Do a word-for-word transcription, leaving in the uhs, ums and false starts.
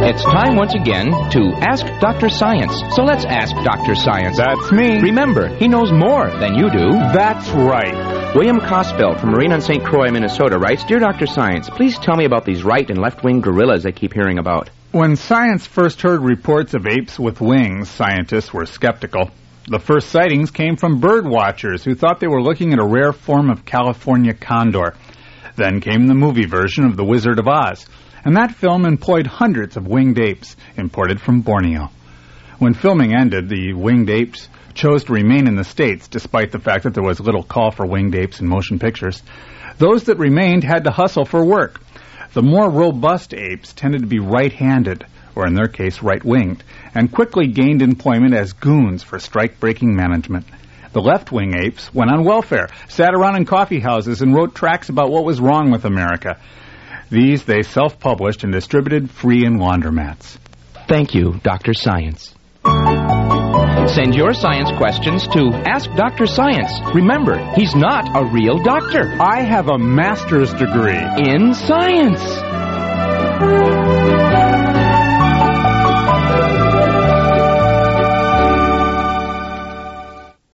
It's time once again to Ask Doctor Science. So let's ask Doctor Science. That's me. Remember, he knows more than you do. That's right. William Cosbelt from Marine on Saint Croix, Minnesota writes, Dear Doctor Science, please tell me about these right and left-wing gorillas I keep hearing about. When science first heard reports of apes with wings, scientists were skeptical. The first sightings came from bird watchers who thought they were looking at a rare form of California condor. Then came the movie version of The Wizard of Oz, and that film employed hundreds of winged apes imported from Borneo. When filming ended, the winged apes chose to remain in the States, despite the fact that there was little call for winged apes in motion pictures. Those that remained had to hustle for work. The more robust apes tended to be right-handed, or in their case, right-winged, and quickly gained employment as goons for strike-breaking management. The left-wing apes went on welfare, sat around in coffee houses, and wrote tracts about what was wrong with America. These they self-published and distributed free in laundromats. Thank you, Doctor Science. Send your science questions to Ask Doctor Science. Remember, he's not a real doctor. I have a master's degree in science.